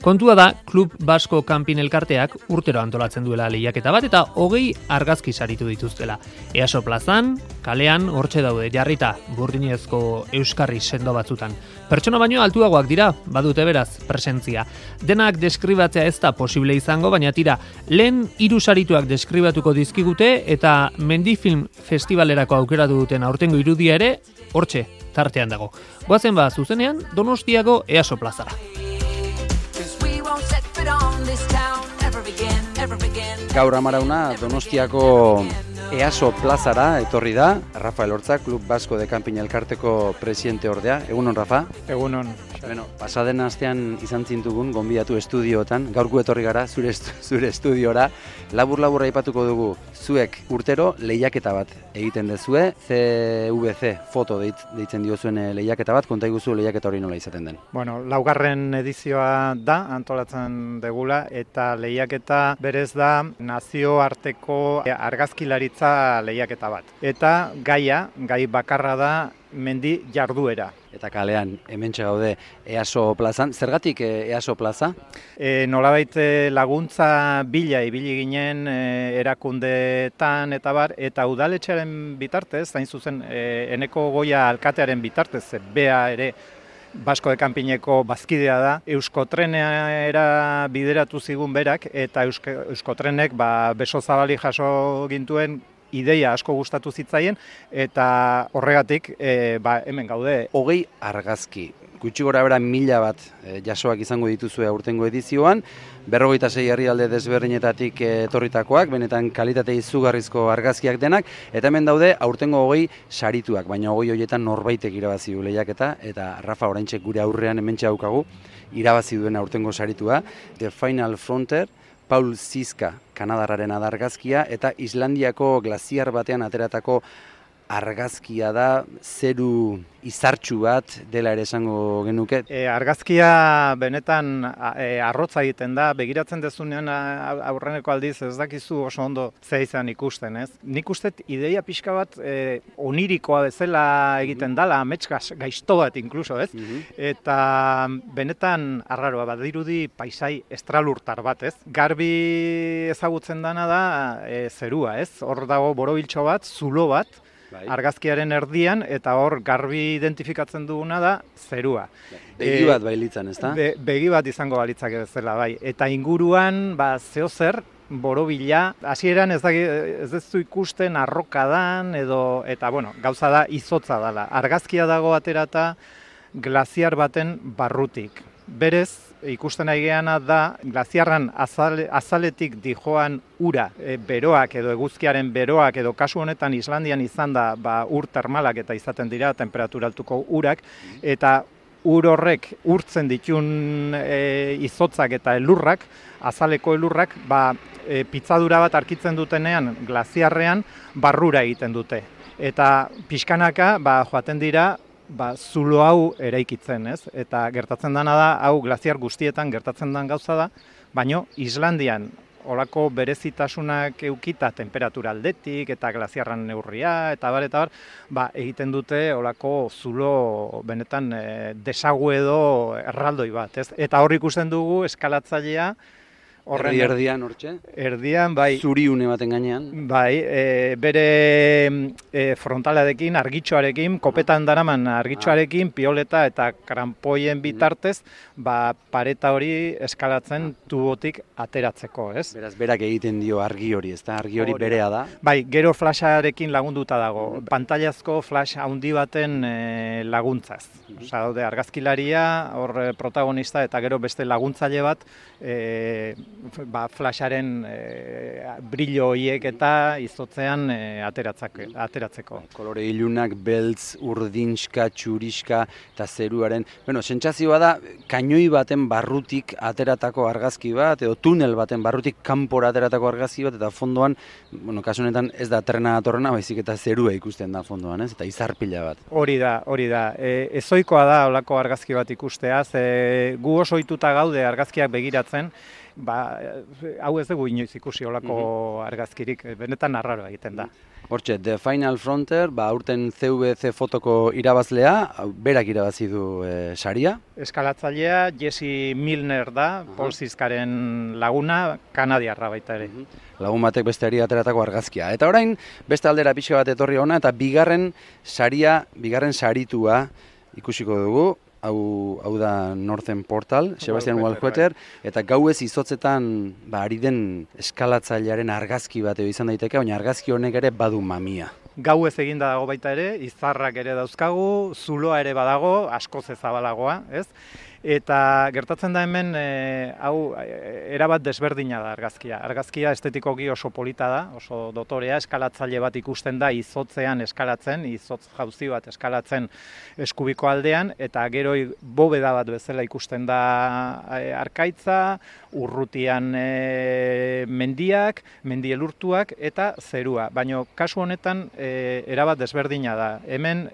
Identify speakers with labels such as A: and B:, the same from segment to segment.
A: Kontua da, Klub Basko Kanpin elkarteak urtero antolatzen duela lehiaketa bat eta 20 argazki saritu dituztela. EASO plazan, kalean, hortxe daude, jarrita, burdinezko euskarri sendo batzutan. Pertsona baino altuagoak dira, badute beraz, presentzia. Denak deskribatzea ez da posible izango, baina tira, lehen 3 sarituak deskribatuko dizkigute eta Mendifilm Festivalerako aukeratu duten aurtengo irudia ere, hortxe, tartean dago. Goazen ba, zuzenean, Donostiako EASO plazara.
B: Gaur amarauna Donostiako EASO plazara etorri da, Rafael Hortza, Klub Basko de Kanpin elkarteko presidente ordea. Egunon, Rafa?
C: Egunon.
B: Bueno, pasaden astean izan zintugun, gonbidatu estudiotan, gaurko etorri gara zure estudiora. Labur aipatuko dugu, zuek urtero lehiaketa bat egiten dezue, CVC foto deitzen diozuen lehiaketa bat, konta iguzu lehiaketa hori nola izaten den.
C: Bueno, 4. edizioa da, antolatzen degula, eta lehiaketa berez da nazioarteko argazkilaritza lehiaketa bat. Eta gai bakarra da mendi jarduera.
B: Eta kalean, hementxe gaude EASO plazan. Zergatik EASO plaza?
C: Nolabait laguntza bila ibili ginen erakundeetan eta bar, eta udaletxearen bitartez, hain zuzen Eneko Goia alkatearen bitartez, bea ere Basko de Kanpineko bazkidea da, Euskotrenera bideratu zigun berak, eta Euskotrenek beso zabali jaso gintuen ideia asko gustatu zitzaien, eta horregatik hemen gaude.
B: 20 argazki, gutxi gora bera 1000 bat jasoak izango dituzue aurtengo edizioan, 46 herrialde desberdinetatik etorritakoak, benetan kalitate izugarrizko argazkiak denak, eta hemen daude aurtengo 20 sarituak, baina 20 horietan norbaitek irabazi du lehiaketa, eta Rafa oraintxe gure aurrean hementxe daukagu irabazi duen aurtengo saritua, The Final Frontier, Paul Ziska, Kanadarraren argazkia, eta Islandiako glaziar batean ateratako argazkia da, zeru izartxu bat dela ere esango genuke.
C: Argazkia benetan arrotza egiten da, begiratzen dezunean aurreneko aldiz ez dakizu oso ondo ze izan ikusten, ez? Nik ustet ideia pixka bat onirikoa bezala egiten dala, amets gaizto bat inkluso, ez? Eta benetan arraroa, badirudi paisai estralurtar bat, ez? Garbi ezagutzen dana da zerua, ez? Hor dago borobiltxo bat, zulo bat, argazkiaren erdian, eta hor garbi identifikatzen duguna da zerua.
B: Begi bat bailitzan, ez da?
C: Begi bat izango balitzak bezala, bai. Eta inguruan, zeo zer, borobila, hasieran ez duzu ikusten arrokadan, eta gauza da izotza dela. Argazkia dago aterata glaziar baten barrutik. Berez, ikusten ari geana da, glaziarran azaletik dijoan ura, beroak edo eguzkiaren beroak edo kasu honetan Islandian izan da ur termalak eta izaten dira temperatura altuko urak, eta ur horrek urtzen ditun izotzak eta elurrak, azaleko elurrak, pitzadura bat arkitzen dutenean glaziarrean barrura egiten dute. Eta pixkanaka joaten dira zulo hau eraikitzen, ez? Eta gertatzen dena da, hau glaziar guztietan gertatzen den gauza da, baino Islandian olako berezitasunak eukita temperatura aldetik eta glaziarran neurria eta bar, egiten dute olako zulo benetan desaguedo erraldoi bat, ez? Eta hor ikusten dugu eskalatzailea
B: Erdian hortxe?
C: Erdian, bai.
B: Zuri une baten gainean?
C: Bai, bere frontalarekin, argitxoarekin, kopetan daraman argitxoarekin, pioleta eta krampoien bitartez, pareta hori eskalatzen tubotik ateratzeko, ez?
B: Beraz, berak egiten dio argi hori, ez da? Argi hori berea da?
C: Bai, gero flasharekin lagunduta dago. Pantailazko flash handi baten laguntzaz. Osa, daude, argazkilaria, hor protagonista, eta gero beste laguntzaile bat, flasharen brillo horiek eta izotzean ateratzeko.
B: Kolore ilunak, beltz, urdinska, txuriska eta zeruaren. Sentsazioa da, kainoi baten barrutik ateratako argazki bat, edo tunel baten barrutik kanpora ateratako argazki bat, eta fondoan, kasu honetan ez da trena datorrena, baizik eta zerua ikusten da fondoan, ez? Eta izarpila bat.
C: Hori da. Ezoikoa da olako argazki bat ikustea, gu oso ohituta gaude argazkiak begiratzen, hau ez dugu inoiz ikusi olako argazkirik, benetan arraroa egiten da.
B: Hortxe, The Final Frontier, aurten CVC fotoko irabazlea, berak irabazi du saria.
C: Eskalatzailea Jesse Milner da, Paul Zizkaren laguna, kanadiarra baita ere.
B: Lagun batek besteari ateratako argazkia. Eta orain, beste aldera pixka bat etorri ona, eta bigarren saritua ikusiko dugu. Hau da Northern Portal, Sebastian Walketer, eta gauez izotzetan ari den eskalatzailearen argazki bat izan daiteke, baina argazki honek ere badu mamia.
C: Gauez eginda dago baita ere, izarrak ere dauzkagu, zuloa ere badago, askoz ezabalagoa, ez? Eta gertatzen da hemen, hau erabat desberdina da argazkia. Argazkia estetikoki oso polita da, oso dotorea, eskalatzaile bat ikusten da izotzean eskalatzen, izotz jauzi bat eskalatzen eskubiko aldean, eta gero bobeda bat bezala ikusten da arkaitza, urrutian mendiak, mendielurtuak eta zerua. Baina kasu honetan erabat desberdina da. Hemen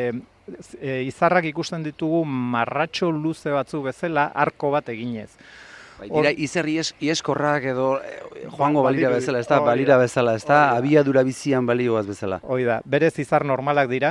C: izarrak ikusten ditugu marratxo luze batzu bezala arko bat eginez.
B: Dira izerri ieskorrak edo joango balira bezala, ez da, balira bezala, ez da, abiadura bizian balioaz bezala.
C: Hoi da, berez izar normalak dira.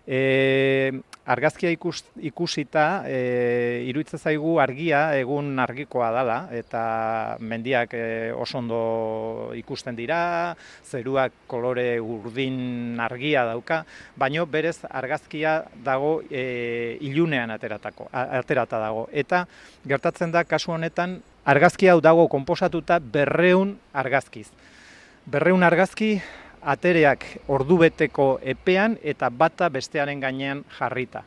C: Argazkia ikusita, iruditzen zaigu argia egun argikoa dela, eta mendiak oso ondo ikusten dira, zeruak kolore urdin argia dauka, baino berez argazkia dago ilunean aterata dago. Eta gertatzen da kasu honetan, argazki hau dago konposatuta 200 argazkiz. 200 argazki atereak ordubeteko epean eta bata bestearen gainean jarrita.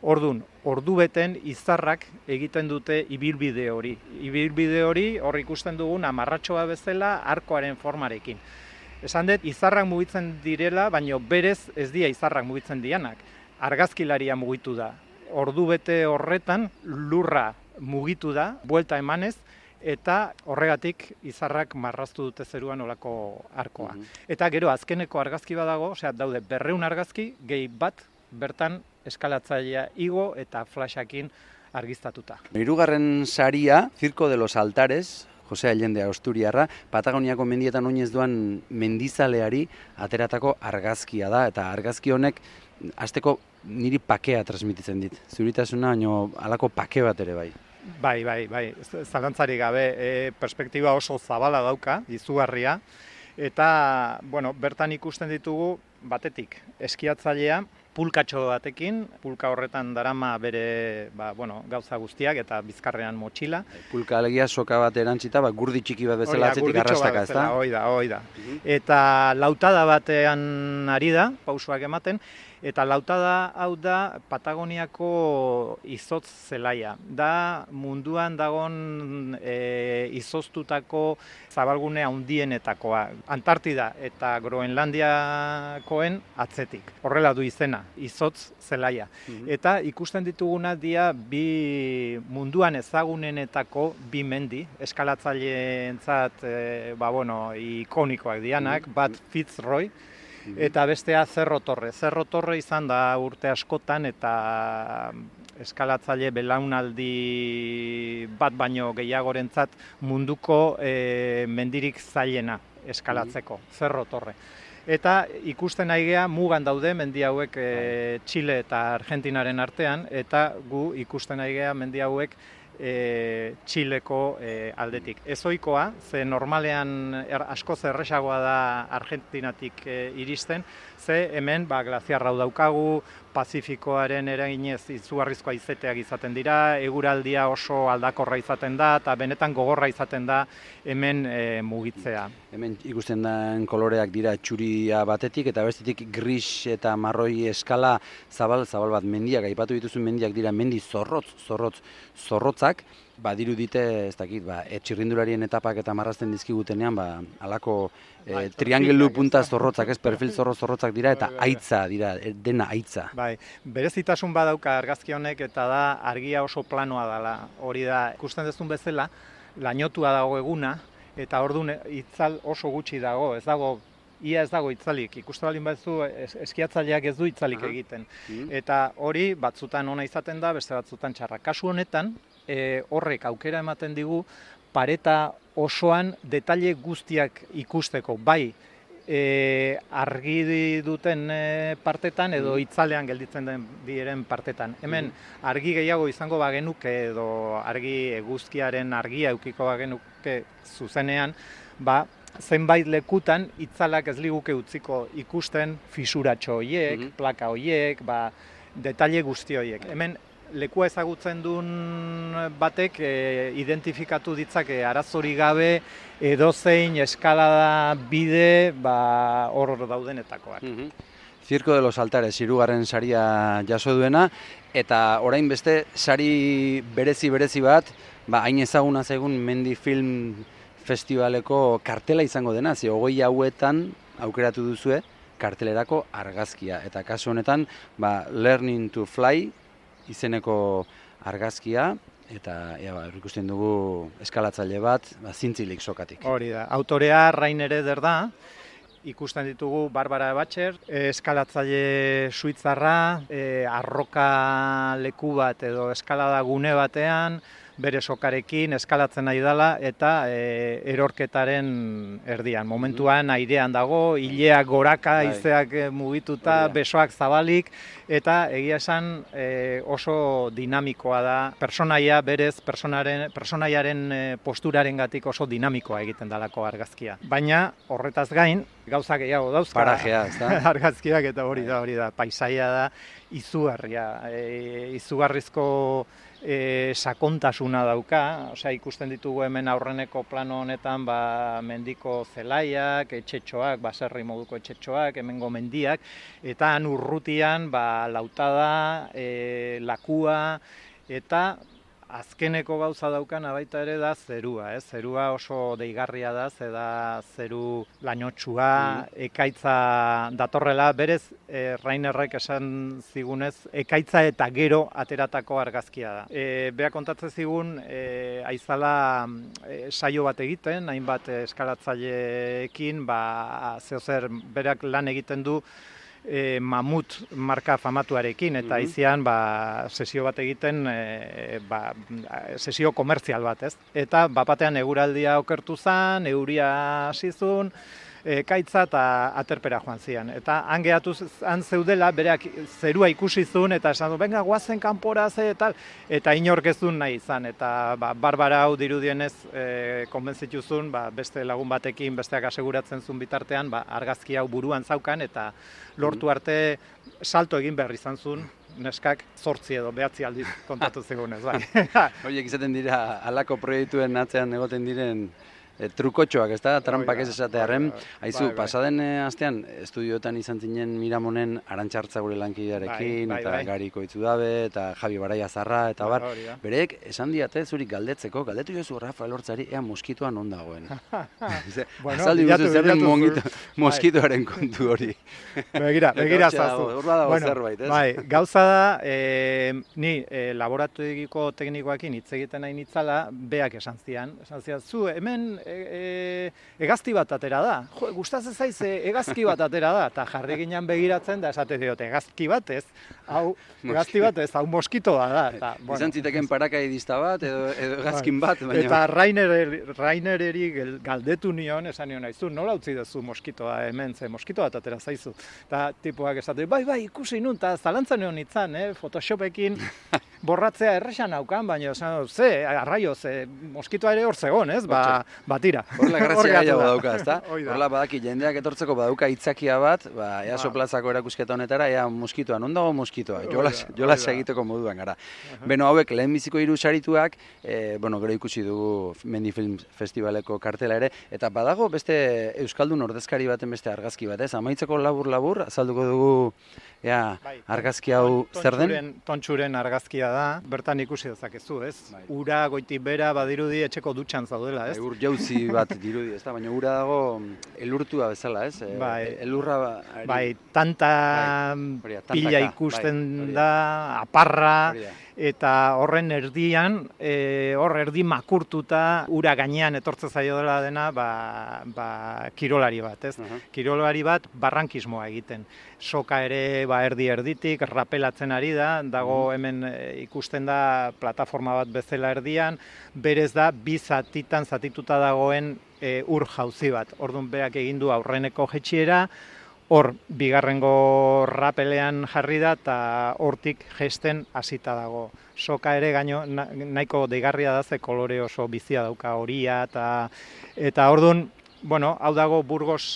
C: Ordubeten izarrak egiten dute ibilbide hori. Ibilbide hori hor ikusten dugun amarratxoa bezala arkoaren formarekin. Esan dut, izarrak mugitzen direla, baina berez ez dira izarrak mugitzen dianak. Argazkilaria mugitu da. Ordubete horretan lurra mugitu da, buelta emanez, eta horregatik izarrak marraztu dute zeruan olako arkoa. Eta gero azkeneko argazki badago, osea daude 200 argazki, gehi bat bertan eskalatzailea igo eta flashakin argiztatuta. Hirugarren
B: saria, Circo de los Altares, Jose Allende Asturiarra, Patagoniako mendietan oinez duan mendizaleari ateratako argazkia da, eta argazki honek hasteko niri pakea transmititzen dit. Zuritasuna, baino halako pake bat ere bai.
C: Bai, zalantzarik gabe, perspektiba oso zabala dauka, izugarria, eta bertan ikusten ditugu batetik eskiatzailea, pulkatxo batekin, pulka horretan darama bere gauza guztiak eta bizkarrean motxila.
B: Pulka alegia soka bat erantzita, gurdi txiki bat bezala atzetik arrastaka, ez da?
C: Hoi da. Eta lautada batean ari da, pausoak ematen, eta lautada hau da Patagoniako izotz zelaia. Da munduan dagon izoztutako zabalgune handienetakoa. Antartida eta Groenlandiakoen atzetik. Horrela du izena, izotz zelaia. Eta ikusten dituguna dira munduan ezagunenetako bi mendi, eskalatzaileentzat ikonikoak dianak, bat Fitzroy, eta bestea Cerro Torre. Cerro Torre izan da urte askotan eta eskalatzaile belaunaldi bat baino gehiagorentzat munduko mendirik zailena eskalatzeko, Cerro Torre. Eta ikusten ari gea mugan daude mendi hauek Txile eta Argentinaren artean, eta gu ikusten ari gea mendi hauek Txileko aldetik. Ezoikoa, ze normalean askoz erresagoa da Argentinatik iristen, ze hemen glaziarra daukagu, Pazifikoaren eraginez izugarrizko haizeteak izaten dira, eguraldia oso aldakorra izaten da, eta benetan gogorra izaten da hemen mugitzea.
B: Hemen ikusten den koloreak dira txuria batetik, eta bestetik gris eta marroi eskala zabal bat mendiak, aipatu dituzun mendiak dira mendi zorrotzak, badiru dite, ez dakit, txirrindularien etapak eta marrazten dizkigutenean, halako triangelu punta zorrotzak, ez perfil zorrotzak dira, eta aitza dira, dena aitza.
C: Berezitasun badauka argazki honek, eta da argia oso planoa dela. Hori da, ikusten duzun bezala, lainotua dago eguna, eta orduan itzal oso gutxi dago, ia ez dago itzalik. Ikusten baldin baduzu eskiatzaileak ez du itzalik egiten. Eta hori batzutan ona izaten da, beste batzutan txarra. Kasu honetan, horrek aukera ematen digu pareta osoan detaile guztiak ikusteko, bai argi duten partetan edo itzalean gelditzen diren partetan. Hemen argi gehiago izango bagenuke edo argi eguzkiaren argia eukiko bagenuke zuzenean, zenbait lekutan itzalak ez liguke utziko ikusten fisuratxo horiek, plaka horiek, detaile guzti horiek. Hemen lekua ezagutzen duen batek identifikatu ditzake arazori gabe edozein eskalada bide hor daudenetakoak.
B: Circo de los Altares, 3. saria jaso duena, eta orain beste sari berezi bat, hain ezaguna zaigun Mendi Film Festivaleko kartela izango dena, 20 hauetan aukeratu duzue kartelerako argazkia. Eta kasu honetan, Learning to Fly izeneko argazkia, eta ikusten dugu eskalatzaile bat, zintzilik sokatik.
C: Hori da, autorea Rainer Eder da, ikusten ditugu Barbara Batcher, eskalatzaile suitzarra, arroka leku bat edo eskalada gune batean, bere sokarekin eskalatzen nahi dela eta erorketaren erdian. Momentuan airean dago, ileak goraka, haizeak mugituta, besoak zabalik, eta egia esan oso dinamikoa da. Personaia berez, personaiaren posturarengatik oso dinamikoa egiten dalako argazkia. Baina horretaz gain, gauza gehiago dauzka.
B: Parajea, ez da?
C: Argazkiak eta hori da, paisaia da, izugarria, izugarrizko sakontasuna dauka, ikusten ditugu hemen aurreneko plano honetan mendiko zelaiak, etxetxoak, baserri moduko etxetxoak, hemengo mendiak, eta han urrutian lautada, lakua, eta azkeneko gauza daukana baita ere da zerua, zerua oso deigarria da, da zeru lainotsua, ekaitza datorrela, berez Rainerrek esan zigunez, ekaitza eta gero ateratako argazkia da. Beha kontatzen zigun, aizala saio bat egiten, hainbat eskalatzaileekin, zeozer berak lan egiten du, Mamut marka famatuarekin, eta izian sesio bat egiten, sesio komertzial bat, ez? Eta batean eguraldia okertu zen, euria hasi zuen, kaitza eta aterpera joan zian. Eta han gehatu zeudela, bereak zerua ikusi zuen, eta esan du, venga, guazen kanpora ze, eta inork ez duen nahi izan. Eta Barbara hau dirudienez konbentzitu zuen, beste lagun batekin, besteak aseguratzen zuen bitartean, argazki hau buruan zaukan, eta lortu arte salto egin behar izan zuen, neskak 8 edo 9 aldiz kontatu zigunez, bai.
B: Horiek izaten dira, halako proiektuen atzean egoten diren trukotxoak, ez da, trampak ez esatearen. Haizu, pasaden astean, estudioetan izan zinen Miramonen Arantxartza gure lankidearekin, eta Gari Koitzudabe, eta Javi Baraia Zarra, eta bar. Bereek, esan diate, zuri galdetzeko, galdetu jozu Rafael Hortzari, ea moskitoan non dagoen. Azaldi guzu zerren moskitoaren kontu hori.
C: Begira zazu.
B: Hor badago zerbait, ez?
C: Bai, gauza da, ni laborategiko teknikoekin hitz egiten nahi nitzala, beak esan zian, zu, hemen egazti bat atera da. Jo, gustatzen zaiz egazki bat atera da. Eta jarri ginen begiratzen da esate diote, egazki bat ez, hau moskitoa da.
B: Izan ziteken parakaidista bat edo egazkin bat.
C: Eta Rainereri galdetu nion, esan nion nahizu, nola utzi duzu moskitoa hemen, ze moskito bat atera zaizu. Eta tipuak esate, bai, ikusi nun, eta zalantzan nion nintzen, Photoshopekin borratzea erresan haukan, baina arraio, moskitoa ere hor zegoen, ez? Tira.
B: Horrela garratzea gehiago dauka, ezta? Horrela badaki jendeak etortzeko badauka itzakia bat, EASO plazako erakusketa honetara, ea moskitoa, non dago moskitoa? Jolas egiteko moduan gara. Beno, hauek lehenbiziko 3 sarituak, gero ikusi dugu Mendi Film Festivaleko kartela ere, eta badago beste euskaldun ordezkari baten beste argazki bat, ez? Amaitzeko labur, azalduko dugu argazki hau zer den?
C: Tontxuren argazkia da, bertan ikusi dezakezu, ez? Ura goitik bera badirudi etxeko dutxan zaudela, ez?
B: Ur jauzi bat dirudi, ez da, baina ura dago elurtua bezala, ez? Elurra... Bai,
C: tanta pila ikusten da, aparra, eta horren erdian, hor erdi makurtuta ura gainean etortze zaio dela dena, kirolari bat, ez? Kirolari bat barrankismoa egiten. Soka ere erdi-erditik, rapelatzen ari da, dago hemen ikusten da plataforma bat bezala erdian, berez da, bi zatitan zatituta dagoen ur jauzi bat. Orduan berak egin du aurreneko jetxiera, hor bigarrengo rapelean jarri da eta hortik jesten hasita dago. Soka ere gaino nahiko deigarria da, ze kolore oso bizia dauka, horia eta orduan, bueno, hau dago Burgos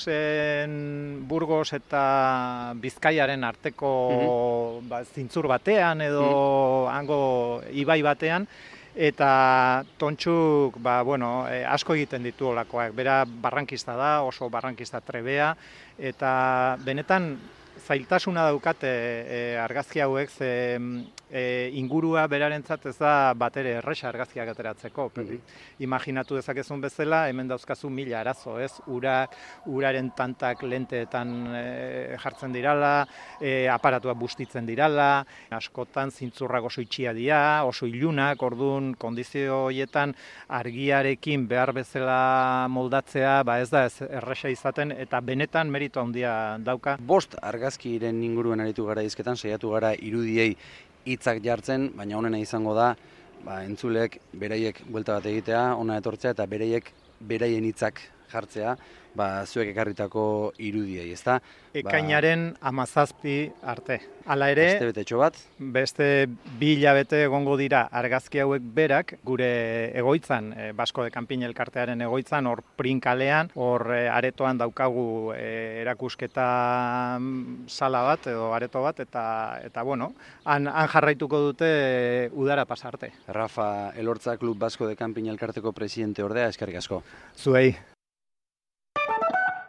C: eta Bizkaiaren arteko zintzur batean edo hango ibai batean, eta Tontxuk asko egiten ditu olakoak. Bera barrankista da, oso barrankista trebea, eta benetan zailtasuna daukate argazki hauek, ingurua berarentzat ez da batere erresa argazkiak ateratzeko. Imaginatu dezakezun bezala, hemen dauzkazu 1000 arazo, ez? Uraren tantak lenteetan jartzen dirala, aparatuak bustitzen dirala, askotan zintzurrak oso itxia dira, oso ilunak, orduan kondizio horietan argiarekin behar bezala moldatzea, ez da erresa izaten, eta benetan meritu handia dauka.
B: 5 argazkiren inguruen aritu gara hizketan, saiatu gara irudiei hitzak jartzen, baina honena izango da, entzulek beraiek buelta bat egitea, ona etortzea eta beraien hitzak jartzea, zuek ekarritako irudiei, ezta?
C: Ekainaren 17 arte. Hala ere,
B: astebetetxo bat,
C: beste 2 hilabete egongo dira argazki hauek berak gure egoitzan, Basko de Kanpin elkartearen egoitzan, hor prinkalean, hor aretoan daukagu erakusketa sala bat edo areto bat, eta bueno, han jarraituko dute udara pasarte.
B: Rafa Elortza Klub Basko de Kanpin elkarteko presidente ordea, eskerrik asko.
C: Zuei.